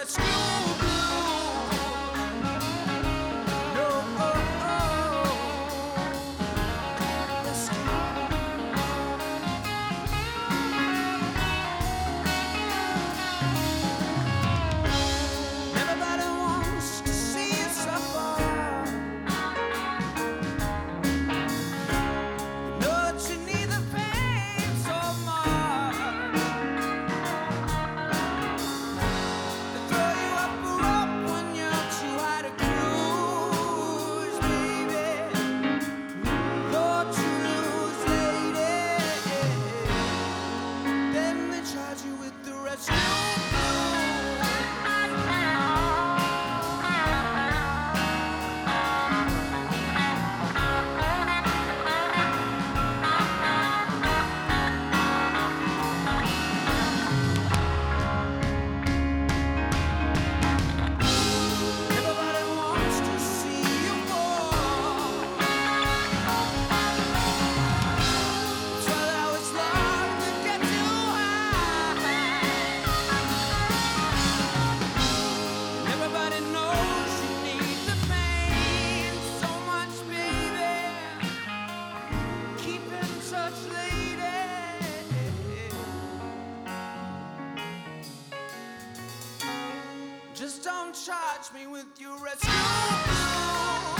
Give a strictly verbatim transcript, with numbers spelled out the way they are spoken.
rescue blue. No, oh, oh. Rescue. Everybody wants to see you suffer. Know that you need the pain so much. They throw you up a rope when you're too high to cruise, baby. Thought you lose, lady. Then they charge you with the rescue blue. Everybody wants to see you fall. Tell how it's love that gets you high. Everybody knows you need the pain so much, baby. Keep in touch, lady. Just don't charge me with your rescue blue.